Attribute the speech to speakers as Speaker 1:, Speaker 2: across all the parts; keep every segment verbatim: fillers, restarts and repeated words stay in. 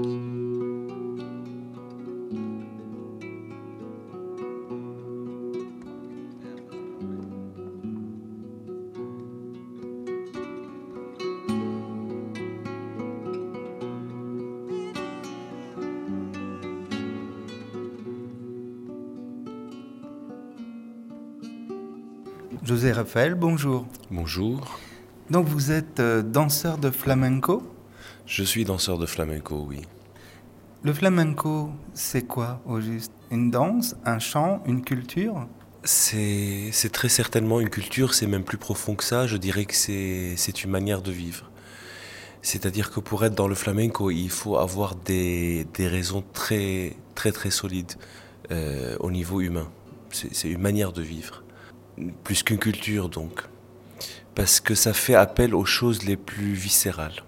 Speaker 1: José Raphaël, bonjour.
Speaker 2: Bonjour.
Speaker 1: Donc vous êtes euh, danseur de flamenco.
Speaker 2: Je suis danseur de flamenco, oui.
Speaker 1: Le flamenco, c'est quoi au juste? Une danse, un chant, une culture?
Speaker 2: C'est, c'est très certainement une culture, c'est même plus profond que ça, je dirais que c'est, c'est une manière de vivre. C'est-à-dire que pour être dans le flamenco, il faut avoir des, des raisons très très très solides euh, au niveau humain. C'est, c'est une manière de vivre, plus qu'une culture donc. Parce que ça fait appel aux choses les plus viscérales.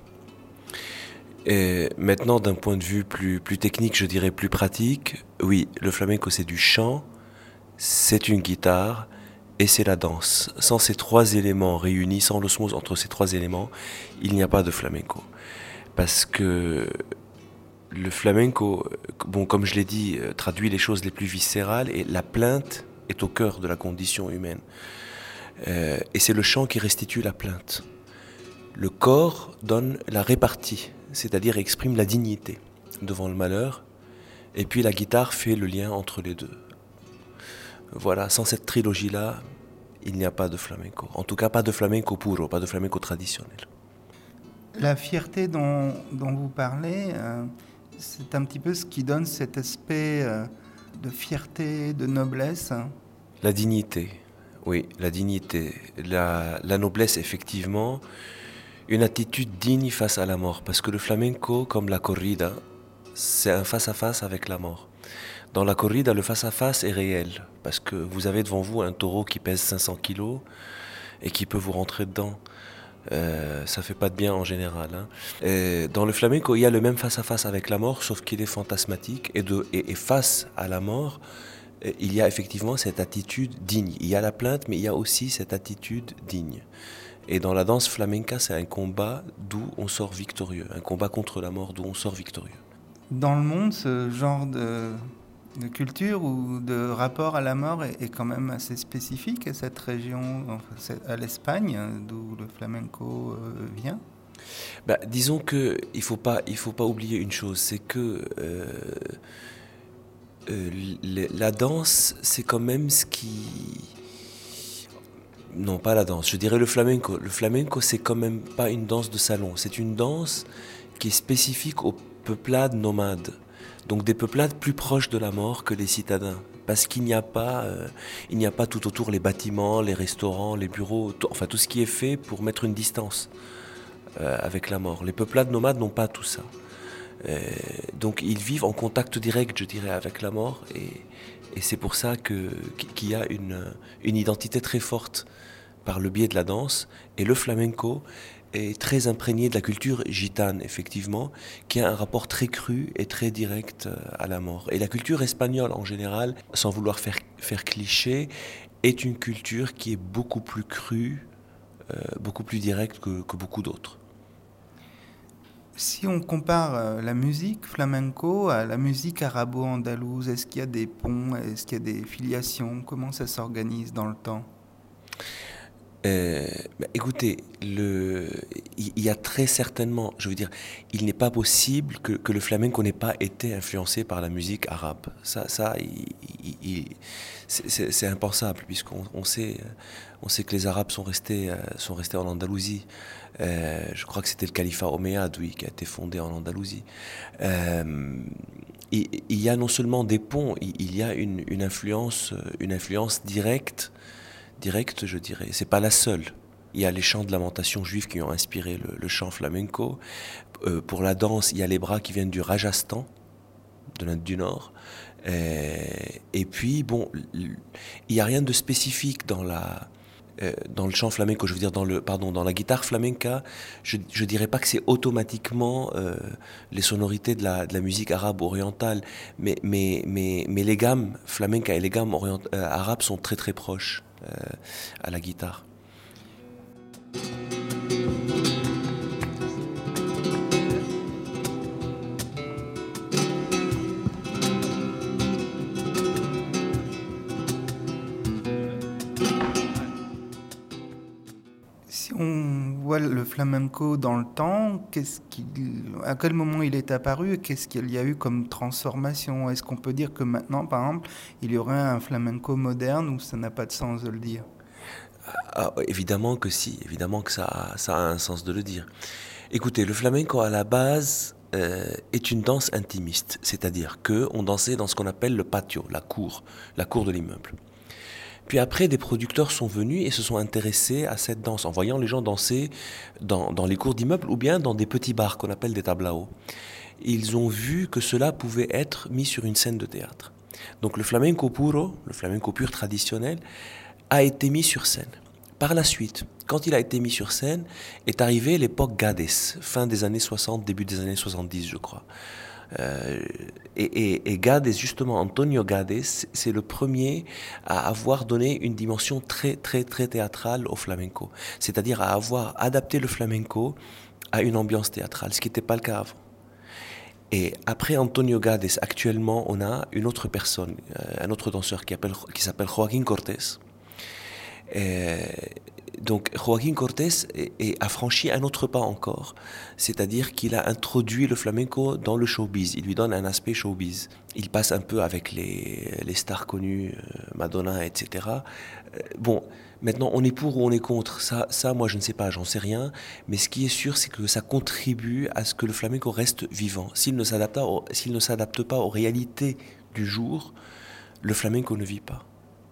Speaker 2: Et maintenant, d'un point de vue plus, plus technique, je dirais plus pratique, oui, le flamenco c'est du chant, c'est une guitare et c'est la danse. Sans ces trois éléments réunis, sans l'osmose entre ces trois éléments, il n'y a pas de flamenco. Parce que le flamenco, bon, comme je l'ai dit, traduit les choses les plus viscérales et la plainte est au cœur de la condition humaine. Euh, et c'est le chant qui restitue la plainte. Le corps donne la répartie, c'est-à-dire exprime la dignité devant le malheur, et puis la guitare fait le lien entre les deux. Voilà, sans cette trilogie-là, il n'y a pas de flamenco. En tout cas, pas de flamenco puro, pas de flamenco traditionnel.
Speaker 1: La fierté dont, dont vous parlez, euh, c'est un petit peu ce qui donne cet aspect euh, de fierté, de noblesse. Hein.
Speaker 2: La dignité, oui, la dignité. La, la noblesse, effectivement, une attitude digne face à la mort. Parce que le flamenco, comme la corrida, c'est un face-à-face avec la mort. Dans la corrida, le face-à-face est réel, parce que vous avez devant vous un taureau qui pèse cinq cents kilos et qui peut vous rentrer dedans. Euh, ça fait pas de bien en général. Hein. Et dans le flamenco, il y a le même face-à-face avec la mort, sauf qu'il est fantasmatique. Et, de, et, et face à la mort, il y a effectivement cette attitude digne. Il y a la plainte, mais il y a aussi cette attitude digne. Et dans la danse flamenca, c'est un combat d'où on sort victorieux, un combat contre la mort d'où on sort victorieux.
Speaker 1: Dans le monde, ce genre de, de culture ou de rapport à la mort est, est quand même assez spécifique à cette région, enfin, à l'Espagne, d'où le flamenco euh, vient.
Speaker 2: Bah, disons que il faut pas, il faut pas oublier une chose, c'est que euh, euh, la danse, c'est quand même ce qui, non pas la danse, je dirais le flamenco. Le flamenco, c'est quand même pas une danse de salon, c'est une danse qui est spécifique aux peuplades nomades, donc des peuplades plus proches de la mort que les citadins, parce qu'il n'y a pas, euh, il n'y a pas tout autour les bâtiments, les restaurants, les bureaux, tout, enfin tout ce qui est fait pour mettre une distance euh, avec la mort. Les peuplades nomades n'ont pas tout ça, euh, donc ils vivent en contact direct, je dirais, avec la mort, et, et c'est pour ça que, qu'il y a une, une identité très forte par le biais de la danse, et le flamenco est très imprégné de la culture gitane, effectivement, qui a un rapport très cru et très direct à la mort. Et la culture espagnole, en général, sans vouloir faire, faire cliché, est une culture qui est beaucoup plus crue, euh, beaucoup plus directe que, que beaucoup d'autres.
Speaker 1: Si on compare euh, la musique flamenco à la musique arabo-andalouse, est-ce qu'il y a des ponts, est-ce qu'il y a des filiations? Comment ça s'organise dans le temps?
Speaker 2: Euh, bah, écoutez, le, il y, y a très certainement, je veux dire, il n'est pas possible que, que le flamenco n'ait pas été influencé par la musique arabe. Ça, ça, il, il, il, c'est, c'est, c'est impensable, puisqu'on on sait, on sait que les Arabes sont restés, sont restés en Andalousie. Euh, je crois que c'était le califat omeyyade, oui, qui a été fondé en Andalousie. Euh, il, il y a non seulement des ponts, il, il y a une, une influence, une influence directe. Directe, je dirais. C'est pas la seule. Il y a les chants de lamentation juifs qui ont inspiré le, le chant flamenco. Euh, pour la danse, il y a les bras qui viennent du Rajasthan, de l'Inde du Nord. Et, et puis, bon, il n'y a rien de spécifique dans la, euh, dans le chant flamenco. Je veux dire, dans le, pardon, dans la guitare flamenca, je, je dirais pas que c'est automatiquement euh, les sonorités de la, de la musique arabe orientale, mais, mais, mais, mais les gammes flamenca et les gammes orient, euh, arabes sont très très proches. Euh, à la guitare.
Speaker 1: voit le flamenco dans le temps, qu'est-ce qu'il, à quel moment il est apparu et qu'est-ce qu'il y a eu comme transformation? Est-ce qu'on peut dire que maintenant, par exemple, il y aurait un flamenco moderne ou ça n'a pas de sens de le dire?
Speaker 2: Ah, évidemment que si, évidemment que ça, ça a un sens de le dire. Écoutez, le flamenco à la base euh, est une danse intimiste, c'est-à-dire que on dansait dans ce qu'on appelle le patio, la cour, la cour de l'immeuble. Puis après, des producteurs sont venus et se sont intéressés à cette danse en voyant les gens danser dans, dans les cours d'immeubles ou bien dans des petits bars qu'on appelle des tablaos. Ils ont vu que cela pouvait être mis sur une scène de théâtre. Donc le flamenco puro, le flamenco pur traditionnel, a été mis sur scène. Par la suite, quand il a été mis sur scène, est arrivée l'époque Gades, fin des années soixante, début des années soixante-dix, je crois. Euh, et, et, et Gades, justement, Antonio Gades, c'est le premier à avoir donné une dimension très, très, très théâtrale au flamenco. C'est-à-dire à avoir adapté le flamenco à une ambiance théâtrale, ce qui n'était pas le cas avant. Et après Antonio Gades, actuellement, on a une autre personne, un autre danseur qui, appelle, qui s'appelle Joaquín Cortés. Et donc Joaquín Cortés a franchi un autre pas encore, c'est-à-dire qu'il a introduit le flamenco dans le showbiz, il lui donne un aspect showbiz. Il passe un peu avec les, les stars connues, Madonna, et cetera. Bon, maintenant on est pour ou on est contre, ça, ça moi je ne sais pas, j'en sais rien, mais ce qui est sûr c'est que ça contribue à ce que le flamenco reste vivant. S'il ne s'adapte pas, s'il ne s'adapte pas aux réalités du jour, le flamenco ne vit pas.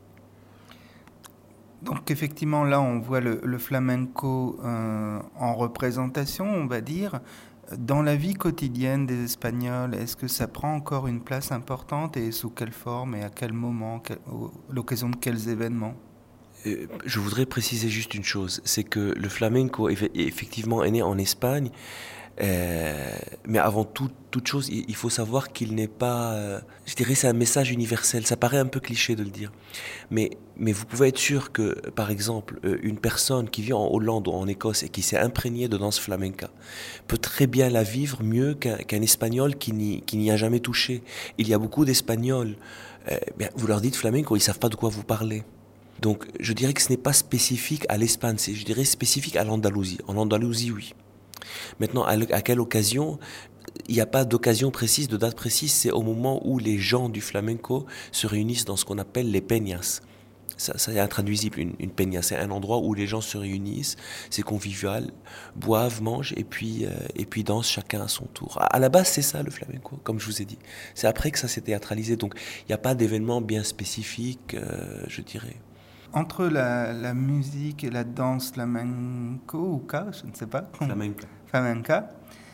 Speaker 1: Donc effectivement, là, on voit le, le flamenco euh, en représentation, on va dire. Dans la vie quotidienne des Espagnols, est-ce que ça prend encore une place importante et sous quelle forme et à quel moment, quel, à l'occasion de quels événements?
Speaker 2: euh, Je voudrais préciser juste une chose, c'est que le flamenco effectivement est né en Espagne, Euh, mais avant tout, toute chose, il faut savoir qu'il n'est pas... Euh, je dirais c'est un message universel. Ça paraît un peu cliché de le dire. Mais, mais vous pouvez être sûr que, par exemple, une personne qui vit en Hollande ou en Écosse et qui s'est imprégnée de danse flamenca peut très bien la vivre mieux qu'un, qu'un Espagnol qui n'y, qui n'y a jamais touché. Il y a beaucoup d'Espagnols. Euh, bien, vous leur dites flamenco, ils ne savent pas de quoi vous parlez. Donc je dirais que ce n'est pas spécifique à l'Espagne, c'est, je dirais spécifique à l'Andalousie. En Andalousie, oui. Maintenant, à quelle occasion? Il n'y a pas d'occasion précise, de date précise, c'est au moment où les gens du flamenco se réunissent dans ce qu'on appelle les peñas. Ça, ça est intraduisible, une, une peña, c'est un endroit où les gens se réunissent, c'est convivial, boivent, mangent et puis, euh, et puis dansent chacun à son tour. À, à la base, c'est ça le flamenco, comme je vous ai dit. C'est après que ça s'est théâtralisé, donc il n'y a pas d'événement bien spécifique, euh, je dirais.
Speaker 1: Entre la, la musique et la danse flamenco ou ka, je ne sais pas.
Speaker 2: Flamenca.
Speaker 1: Flamenca.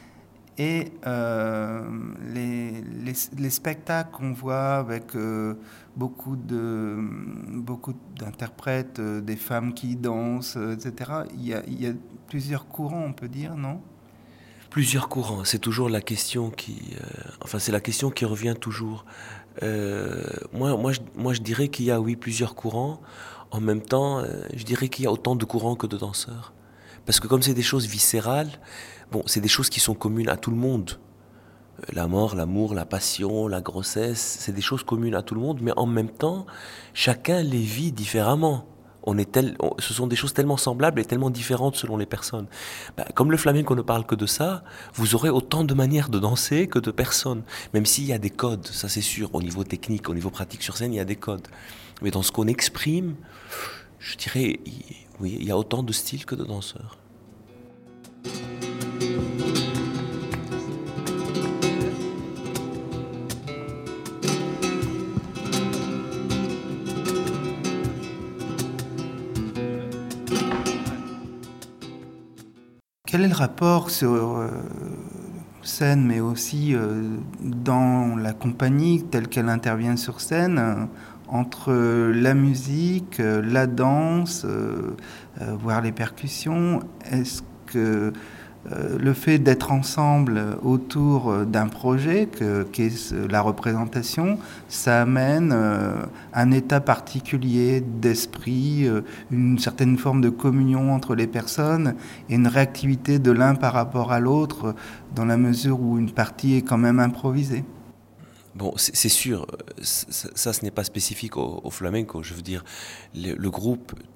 Speaker 1: Et euh, les, les, les spectacles qu'on voit avec euh, beaucoup, de, beaucoup d'interprètes, euh, des femmes qui dansent, et cetera, il y a, il y a plusieurs courants, on peut dire, non?
Speaker 2: Plusieurs courants, c'est toujours la question qui... Euh, enfin, c'est la question qui revient toujours. Euh, moi, moi, je, moi, je dirais qu'il y a, oui, plusieurs courants. En même temps, euh, je dirais qu'il y a autant de courants que de danseurs. Parce que comme c'est des choses viscérales, bon, c'est des choses qui sont communes à tout le monde. La mort, l'amour, la passion, la grossesse, c'est des choses communes à tout le monde, mais en même temps, chacun les vit différemment. On est tel, on, ce sont des choses tellement semblables et tellement différentes selon les personnes. Ben, comme le flamenco ne parle que de ça, vous aurez autant de manières de danser que de personnes. Même s'il y a des codes, ça c'est sûr, au niveau technique, au niveau pratique sur scène, il y a des codes. Mais dans ce qu'on exprime, je dirais, oui, il y a autant de styles que de danseurs.
Speaker 1: Quel est le rapport sur euh, scène, mais aussi euh, dans la compagnie telle qu'elle intervient sur scène, euh, entre la musique, euh, la danse, euh, euh, voire les percussions? Est-ce que euh, le fait d'être ensemble autour d'un projet, que, qu'est la représentation, ça amène euh, un état particulier d'esprit, euh, une certaine forme de communion entre les personnes et une réactivité de l'un par rapport à l'autre, dans la mesure où une partie est quand même improvisée?
Speaker 2: Bon, c'est, c'est sûr, ça, ça ce n'est pas spécifique au, au flamenco. Je veux dire, le, le groupe,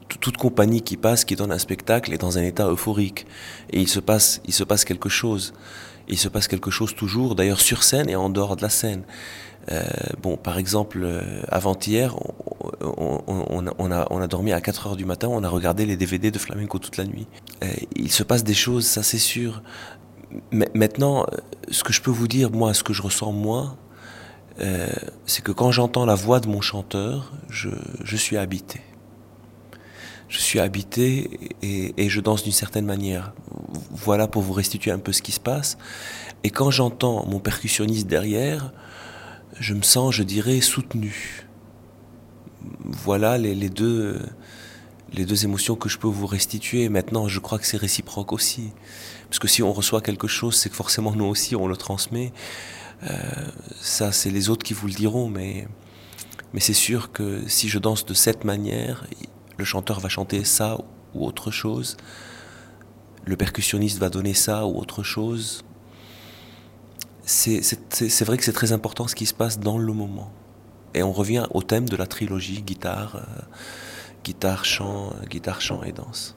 Speaker 2: toute compagnie qui passe, qui donne un spectacle, est dans un état euphorique. Et il se passe, il se passe quelque chose. Il se passe quelque chose toujours, d'ailleurs sur scène et en dehors de la scène. Euh, bon, par exemple, euh, avant-hier, on, on, on, a, on, a, on a dormi à quatre heures du matin, on a regardé les D V D de flamenco toute la nuit. Euh, il se passe des choses, ça c'est sûr. Mais maintenant, ce que je peux vous dire, moi, ce que je ressens moi, euh, c'est que quand j'entends la voix de mon chanteur, je, je suis habité. Je suis habité et, et je danse d'une certaine manière. Voilà pour vous restituer un peu ce qui se passe. Et quand j'entends mon percussionniste derrière, je me sens, je dirais, soutenu. Voilà les, les, deux, les deux émotions que je peux vous restituer. Maintenant, je crois que c'est réciproque aussi. Parce que si on reçoit quelque chose, c'est que forcément nous aussi, on le transmet. Euh, ça, c'est les autres qui vous le diront. Mais, mais c'est sûr que si je danse de cette manière, le chanteur va chanter ça ou autre chose. Le percussionniste va donner ça ou autre chose. C'est, c'est, c'est vrai que c'est très important ce qui se passe dans le moment. Et on revient au thème de la trilogie, guitare, euh, guitare, chant, guitare, chant et danse.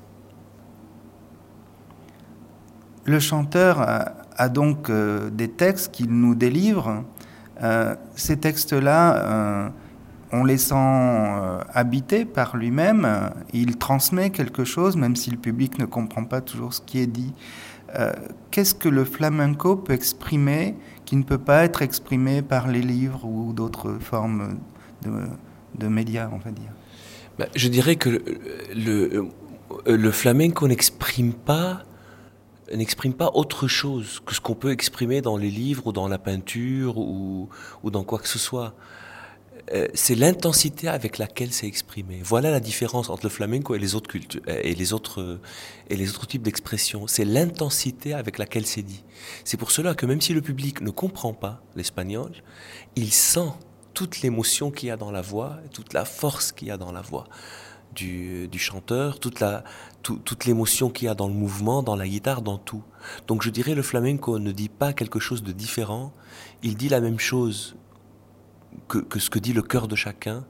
Speaker 1: Le chanteur a, a donc euh, des textes qu'il nous délivre. Euh, ces textes-là, euh, on les sent euh, habités par lui-même. Il transmet quelque chose, même si le public ne comprend pas toujours ce qui est dit. Euh, qu'est-ce que le flamenco peut exprimer qui ne peut pas être exprimé par les livres ou d'autres formes de, de médias, on va dire?
Speaker 2: Ben, je dirais que le, le, le flamenco n'exprime pas, n'exprime pas autre chose que ce qu'on peut exprimer dans les livres ou dans la peinture ou, ou dans quoi que ce soit. Euh, c'est l'intensité avec laquelle c'est exprimé. Voilà la différence entre le flamenco et les autres cultures et les autres et les autres types d'expressions. C'est l'intensité avec laquelle c'est dit. C'est pour cela que même si le public ne comprend pas l'espagnol, il sent toute l'émotion qu'il y a dans la voix, toute la force qu'il y a dans la voix du, du chanteur, toute la tout, toute l'émotion qu'il y a dans le mouvement, dans la guitare, dans tout. Donc je dirais le flamenco ne dit pas quelque chose de différent. Il dit la même chose Que, que ce que dit le cœur de chacun,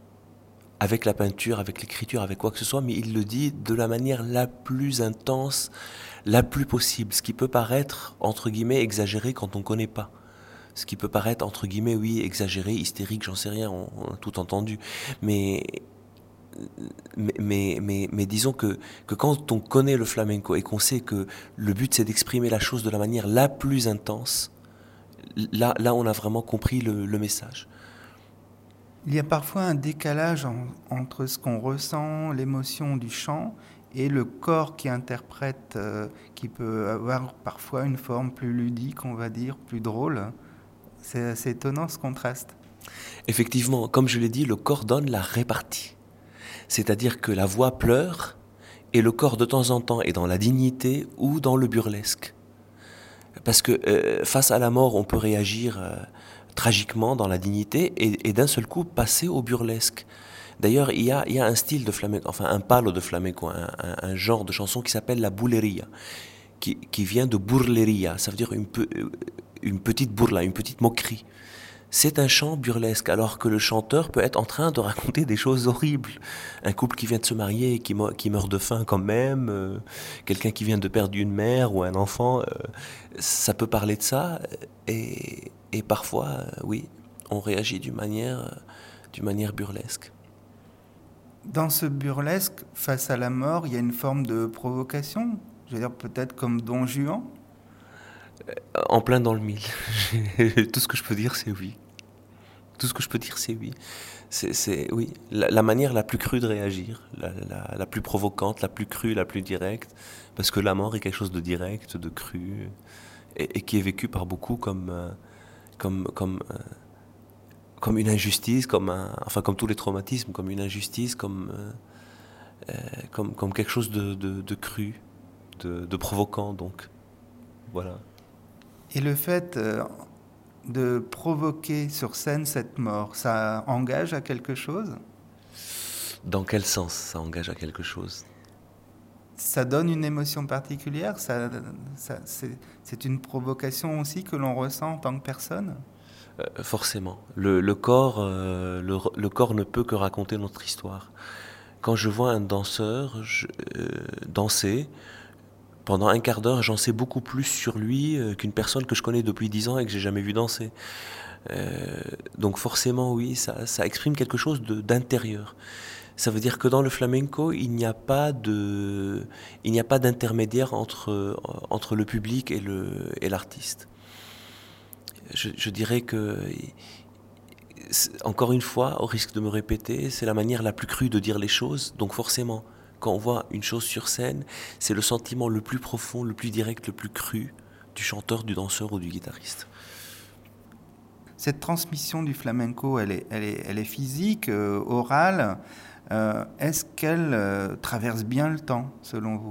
Speaker 2: avec la peinture, avec l'écriture, avec quoi que ce soit, mais il le dit de la manière la plus intense, la plus possible, ce qui peut paraître, entre guillemets, exagéré quand on ne connaît pas. Ce qui peut paraître, entre guillemets, oui, exagéré, hystérique, j'en sais rien, on, on a tout entendu. Mais, mais, mais, mais, mais disons que, que quand on connaît le flamenco et qu'on sait que le but c'est d'exprimer la chose de la manière la plus intense, Là, là, on a vraiment compris le, le message.
Speaker 1: Il y a parfois un décalage en, entre ce qu'on ressent, l'émotion du chant, et le corps qui interprète, euh, qui peut avoir parfois une forme plus ludique, on va dire, plus drôle. C'est assez étonnant ce contraste.
Speaker 2: Effectivement, comme je l'ai dit, le corps donne la répartie. C'est-à-dire que la voix pleure, et le corps de temps en temps est dans la dignité ou dans le burlesque. Parce que euh, face à la mort, on peut réagir euh, tragiquement dans la dignité et, et d'un seul coup passer au burlesque. D'ailleurs, il y a, il y a un style de flamenco, enfin un palo de flamenco, un, un, un genre de chanson qui s'appelle la bulería, qui, qui vient de burlería, ça veut dire une, pe, une petite burla, une petite moquerie. C'est un chant burlesque, alors que le chanteur peut être en train de raconter des choses horribles. Un couple qui vient de se marier et qui, me, qui meurt de faim quand même, euh, quelqu'un qui vient de perdre une mère ou un enfant, euh, ça peut parler de ça. Et, et parfois, euh, oui, on réagit d'une manière, euh, d'une manière burlesque.
Speaker 1: Dans ce burlesque, face à la mort, il y a une forme de provocation. Je veux dire, peut-être comme Don Juan.
Speaker 2: En plein dans le mille. Tout ce que je peux dire, c'est oui. Tout ce que je peux dire, c'est oui. C'est, c'est oui. La, la manière la plus crue de réagir, la, la, la plus provocante, la plus crue, la plus directe, parce que la mort est quelque chose de direct, de cru, et, et qui est vécu par beaucoup comme, euh, comme, comme, euh, comme une injustice, comme un, enfin comme tous les traumatismes, comme une injustice, comme, euh, euh, comme, comme quelque chose de, de, de cru, de, de provoquant, donc. Voilà.
Speaker 1: Et le fait euh, de provoquer sur scène cette mort, ça engage à quelque chose ?
Speaker 2: Dans quel sens ça engage à quelque chose ?
Speaker 1: Ça donne une émotion particulière, ça, ça, c'est, c'est une provocation aussi que l'on ressent en tant que personne ?
Speaker 2: euh, Forcément. Le, le, corps, euh, le, le corps ne peut que raconter notre histoire. Quand je vois un danseur je, euh, danser, pendant un quart d'heure, j'en sais beaucoup plus sur lui euh, qu'une personne que je connais depuis dix ans et que j'ai jamais vu danser. Euh, donc forcément, oui, ça, ça exprime quelque chose de, d'intérieur. Ça veut dire que dans le flamenco, il n'y a pas de, il n'y a pas d'intermédiaire entre, entre le public et, le, et l'artiste. Je, je dirais que, encore une fois, au risque de me répéter, c'est la manière la plus crue de dire les choses. Donc forcément, quand on voit une chose sur scène, c'est le sentiment le plus profond, le plus direct, le plus cru du chanteur, du danseur ou du guitariste.
Speaker 1: Cette transmission du flamenco, elle est, elle est, elle est physique, euh, orale. Euh, est-ce qu'elle euh, traverse bien le temps, selon vous ?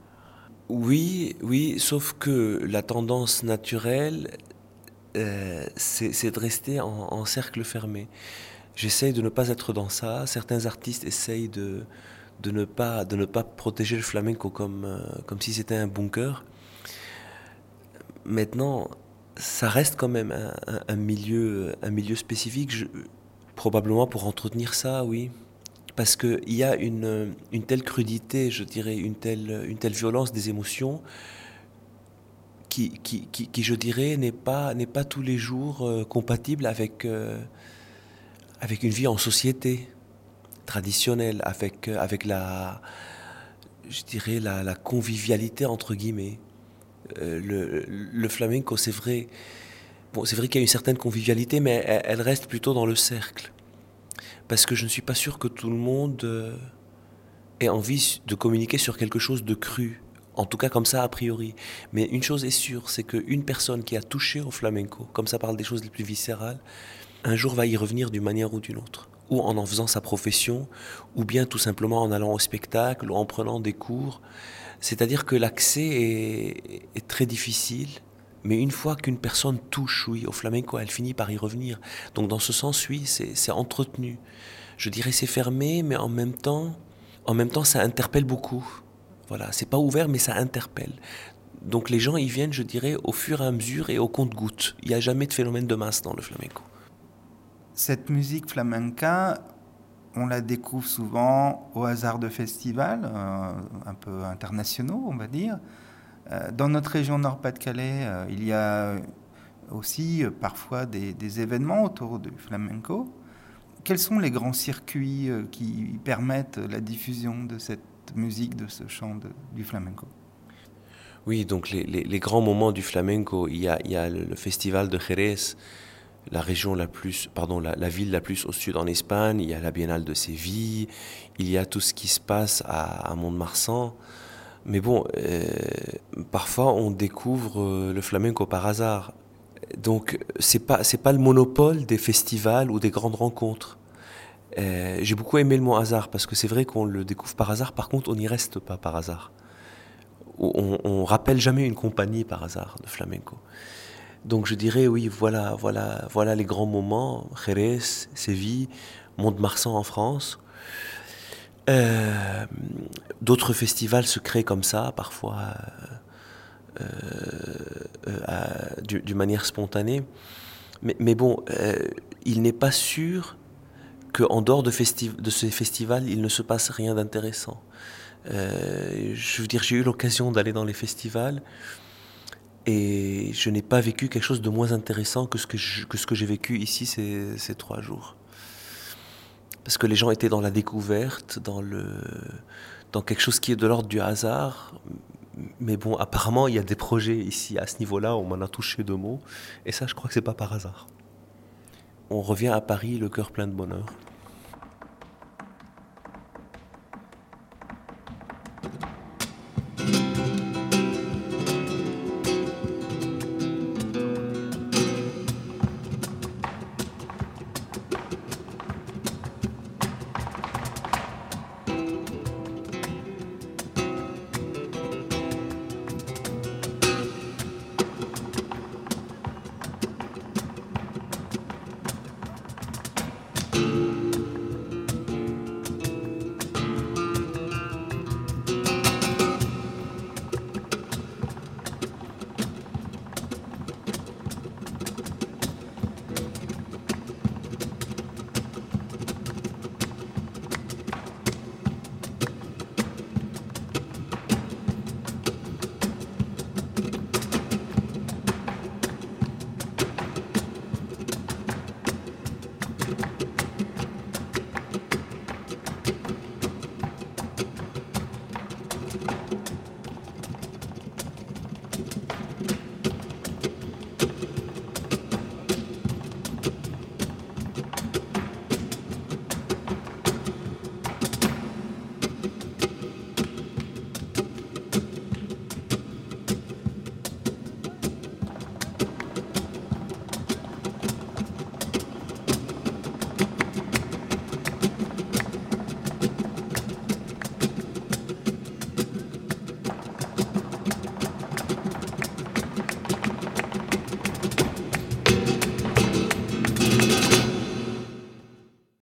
Speaker 2: Oui, oui, sauf que la tendance naturelle, euh, c'est, c'est de rester en, en cercle fermé. J'essaye de ne pas être dans ça. Certains artistes essayent de, de, ne, pas, de ne pas protéger le flamenco comme, euh, comme si c'était un bunker. Maintenant, ça reste quand même un, un, un milieu, un milieu spécifique, je, probablement pour entretenir ça, oui. Parce qu'il y a une, une telle crudité, je dirais, une telle, une telle violence des émotions qui, qui, qui, qui je dirais, n'est pas, n'est pas tous les jours euh, compatible avec, euh, avec une vie en société traditionnelle, avec, euh, avec la, je dirais, la, la convivialité, entre guillemets. Euh, le, le flamenco, c'est vrai, bon, c'est vrai qu'il y a une certaine convivialité, mais elle, elle reste plutôt dans le cercle. Parce que je ne suis pas sûr que tout le monde euh, ait envie de communiquer sur quelque chose de cru. En tout cas, comme ça, a priori. Mais une chose est sûre, c'est qu'une personne qui a touché au flamenco, comme ça parle des choses les plus viscérales, un jour va y revenir d'une manière ou d'une autre. Ou en en faisant sa profession, ou bien tout simplement en allant au spectacle, ou en prenant des cours. C'est-à-dire que l'accès est, est très difficile. Mais une fois qu'une personne touche, oui, au flamenco, elle finit par y revenir. Donc dans ce sens, oui, c'est, c'est entretenu. Je dirais c'est fermé, mais en même temps, en même temps, ça interpelle beaucoup. Voilà, c'est pas ouvert, mais ça interpelle. Donc les gens y viennent, je dirais, au fur et à mesure et au compte-gouttes. Il n'y a jamais de phénomène de masse dans le flamenco.
Speaker 1: Cette musique flamenca, on la découvre souvent au hasard de festivals, euh, un peu internationaux, on va dire. Dans notre région Nord-Pas-de-Calais, euh, il y a aussi euh, parfois des, des événements autour du flamenco. Quels sont les grands circuits euh, qui permettent la diffusion de cette musique, de ce chant de, du flamenco ?
Speaker 2: Oui, donc les, les, les grands moments du flamenco, il y a, il y a le, le festival de Jerez, la région la plus, pardon, la, la ville la plus au sud en Espagne, il y a la Biennale de Séville, il y a tout ce qui se passe à, à Mont-de-Marsan. Mais bon, euh, parfois on découvre euh, le flamenco par hasard. Donc c'est pas c'est pas le monopole des festivals ou des grandes rencontres. Euh, j'ai beaucoup aimé le mot hasard parce que c'est vrai qu'on le découvre par hasard. Par contre, on n'y reste pas par hasard. On, on rappelle jamais une compagnie par hasard de flamenco. Donc je dirais oui, voilà voilà voilà les grands moments. Jerez, Séville, Mont-de-Marsan en France. Euh, d'autres festivals se créent comme ça, parfois euh, euh, d'une manière spontanée. Mais, mais bon, euh, il n'est pas sûr qu'en dehors de, festi- de ces festivals, il ne se passe rien d'intéressant. Euh, je veux dire, j'ai eu l'occasion d'aller dans les festivals et je n'ai pas vécu quelque chose de moins intéressant que ce que, je, que, ce que j'ai vécu ici ces, ces trois jours. Parce que les gens étaient dans la découverte, dans, le, dans quelque chose qui est de l'ordre du hasard. Mais bon, apparemment, il y a des projets ici à ce niveau-là, on m'en a touché deux mots. Et ça, je crois que c'est pas par hasard. On revient à Paris, le cœur plein de bonheur.
Speaker 3: Thank you.